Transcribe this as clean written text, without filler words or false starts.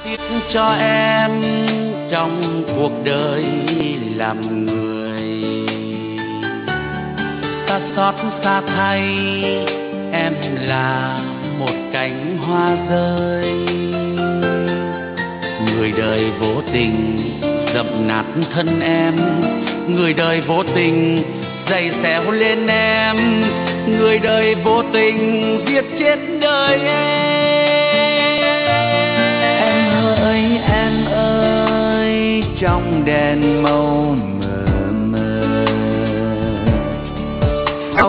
cho em trong cuộc đời làm người. Ta xót xa thay em là một cánh hoa rơi, người đời vô tình dẫm nát thân em, người đời vô tình giày xéo lên em, người đời vô tình giết chết đời em ơi, em ơi, trong đèn màu